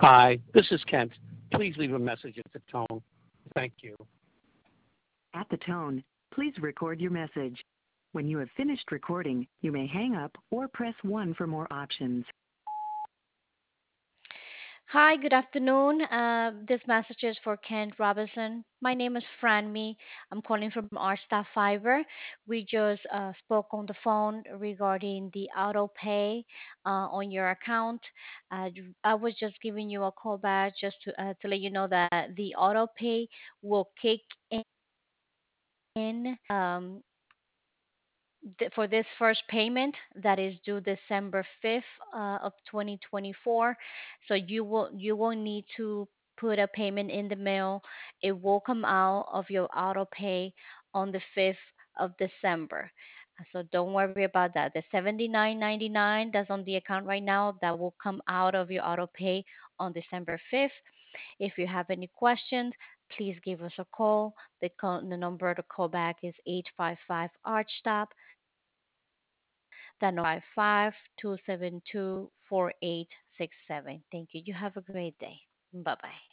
Hi, this is Kent. Please leave a message at the tone. Thank you. At the tone, please record your message. When you have finished recording, you may hang up or press 1 for more options. Hi, good afternoon. This message is for Kent Robinson. My name is Franmi. I'm calling from our staff fiber. We just spoke on the phone regarding the auto pay on your account. I was just giving you a call back just to let you know that the auto pay will kick in for this first payment that is due December 5th of 2024. So you will need to put a payment in the mail. It will come out of your auto pay on the 5th of December. So don't worry about that. The 79.99 that's on the account right now, that will come out of your auto pay on December 5th. If you have any questions, please give us a call. The number to call back is 855 Arch Stop. That number 552724867. Thank you. You have a great day. Bye bye.